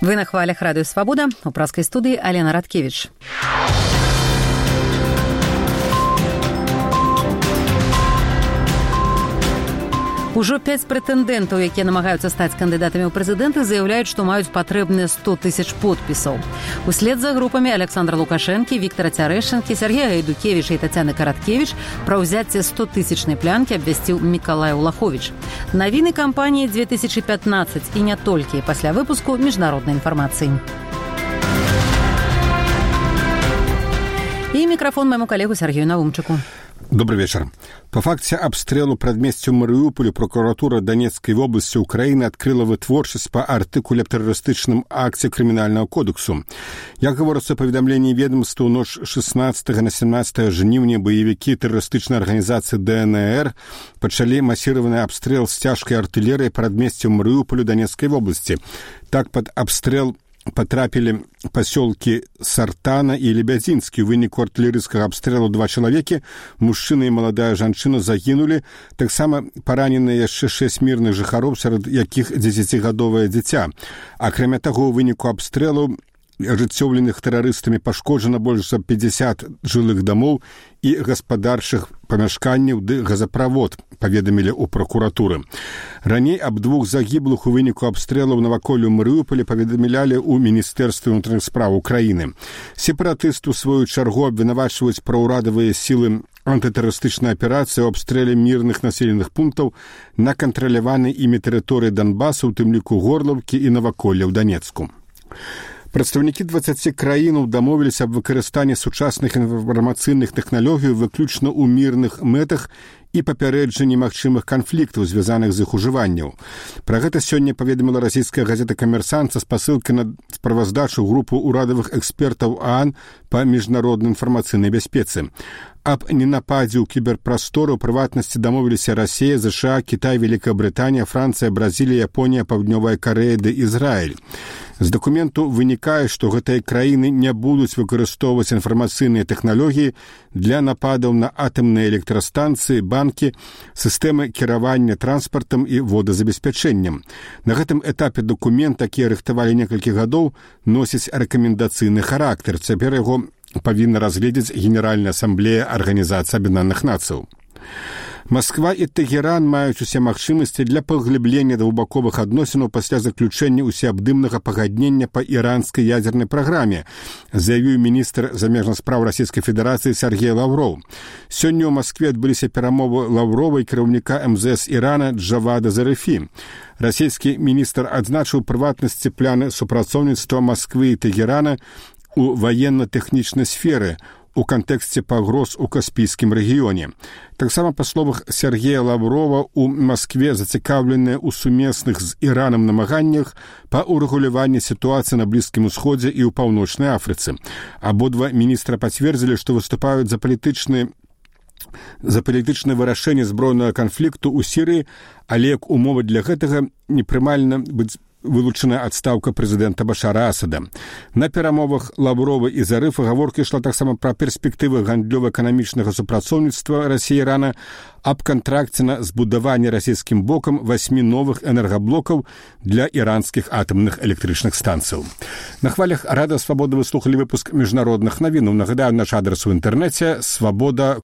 Вы на хвалях радыё «Свабода», у праскай студыі Алена Радкевіч. Ужо 5 прэтэндэнтаў, якія намагаюцца стаць кандыдатамі ў прэзідэнты, заяўляюць, што маюць патрэбныя 100 000 подпісаў. Услед за групамі Александра Лукашэнкі, Віктара Цярэшчынкі, Сергея Гайдукевіча і Тацяны Караткевіч пра ўзяцце 100-000 плянкі абвясціў Мікалай Улаховіч. Навіны кампаніі 2015 і не толькі пасля выпуску міжнароднай інфармацыі. І мікрафон майму калегу Сергею Наумчыку. Добрый вечер. По факте обстрелу прадмесцю Марыуполя прокуратура Донецкой области Украины открыла вытворчасць по артыкуле об тэрарыстычным акце Крымінального кодексу. Як гаворыцца ў паведамленні ведомства, у ноч 16 на 17 жніўня баевікі тэрарыстычнай арганізацыі ДНР пачалі масіраваны абстрэл з цяжкай артылерыяй прадмесцю Марыуполя Донецкой области. Так под обстрел потрапілі пасёлкі Сартана і Лебязінскі. У выніку артылерыйскага абстрэлу 2 чалавекі, мужчына і маладая жанчына, загінулі. Таксама параненыя яшчэ 6 мірных жыхароў, сярод якіх 10гадовае дзіця. Акрамя таго, у выніку абстрэлу ажыццёўленых тэрарыстамі пашкоджана больш за 50 жылых дамоў і гаспадарчых памяшканняў ды газаправод, паведамілі ў пракуратуры. Раней аб 2 загіблых у выніку абстрэлаў наваколлю Марыуполя паведамлялі ў Міністэрстве ўнутраных спраў Украіны. Сепаратысты ў сваю чаргу абвінавачваюць праўрадавыя сілы антытэрарыстычнай аперацыі ў абстрэле мірных населеных пунктаў на кантраляванай імі тэрыторыі Донбасу, у тым ліку Горлаўкі і наваколля ў Данецку. Прадстаўнікі 20 краінаў дамовіліся аб выкарыстанні сучасных інфармацыйных тэхналогій выключна ў мірных мэтах і папярэджанні магчымых канфліктаў, звязаных з іх ужыванняў. Пра гэта сёння паведаміла расійская газета «Камерсант» са спасылкай на справаздачу групу ўрадавых экспертаў ААН па міжнароднай інфармацыйнай бяспецы. Аб ненападзе ў кіберпрасторы ў прыватнасці дамовіліся Расія, ЗША, Кітай, Вялікая Брытанія, Францыя, Бразілія, Японія, Паўднёвая Карэя ды Ізраіль. З дакументу вынікае, што гэтыя краіны не будуць выкарыстоўваць інфармацыйныя тэхналогіі для нападаў на атамныя электрастанцыі, банкі, сістэмы кіравання транспартам і водазабеспячэннем. На гэтым этапе дакумент, які рыхтавалі некалькі гадоў, носіць рэкамендацыйны характар. Цяпер яго павінна разгледзець Генеральная асамблея Арганізацыі Аб'яднаных Нацыяў. Масква і Тэгеран маюць усе магчымасці для паглыблення двухбаковых адносінаў пасля заключэння усеабдымнага пагаднення па іранскай ядзернай праграме, заявіў міністр замежных спраў Расійскай Федэрацыі Сергей Лавров. Сёння ў Маскве адбыліся перамовы Лаврова і кіраўніка МЗС Ірана Джавада Зарыфі. Расійскі міністр адзначыў прыватнасці планы супрацоўніцтва Масквы і Тэгерана у ваенна-тэхнічнай сферы у кантэксце пагроз у Каспійскім рэгіёне. Таксама, па словах Сергея Лаврова, у Маскве зацікаўленыя ў сумесных з Іранам намаганнях па ўрэгуляванні сітуацыі на Блізкім Усходзе і ў Паўночнай Афрыцы. Абодва міністра пацвердзілі, што выступаюць за палітычнае вырашэнне збройнага канфлікту ў Сірыі, але як умова для гэтага непрымальна быць вылучана адстаўка прэзідэнта Башара Асада. На перамовах Лаврова і Зарыфа гаворка ішла таксама пра перспектывы гандлёва-эканамічнага супрацоўніцтва Расіі і Ірана, аб кантракце на збудаванне расійскім бокам 8 новых энергаблокаў для іранскіх атамных электрычных станцыяў. На хвалях радыё «Свабода» вы слухалі выпуск міжнародных навінаў. Нагадаю, наш адрас у інтэрнэце свабода.орг.